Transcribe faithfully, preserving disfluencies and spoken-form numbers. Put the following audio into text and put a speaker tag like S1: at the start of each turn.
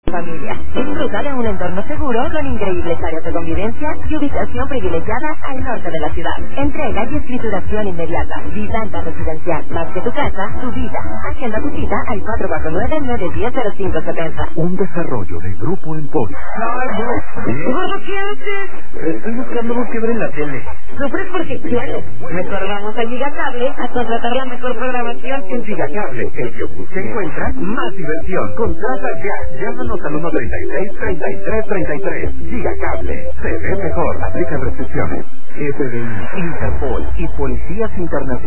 S1: Familia. Disfruta de un entorno seguro con increíbles áreas de convivencia y ubicación privilegiada al norte de la ciudad. Entrega y escrituración inmediata. Vidanta Residencial. Más que tu casa, tu vida. Agenda tu cita al cuatro cuatro nueve, nueve uno cero, cero cinco siete cero.
S2: Un desarrollo de Grupo Emporio.
S1: ¿Gordo, qué haces?
S2: Estoy buscando algo que ver en la tele.
S1: Sufres porque quieres. Mejor vamos a Gigacable a contratar la mejor programación.
S2: En Gigacable, el que busca encuentra más diversión. Contrata ya. Llámanos al uno treinta y seis, treinta y tres, treinta y tres. Gigacable. Se ve mejor. Aplican restricciones. F B I, Interpol y policías internacionales.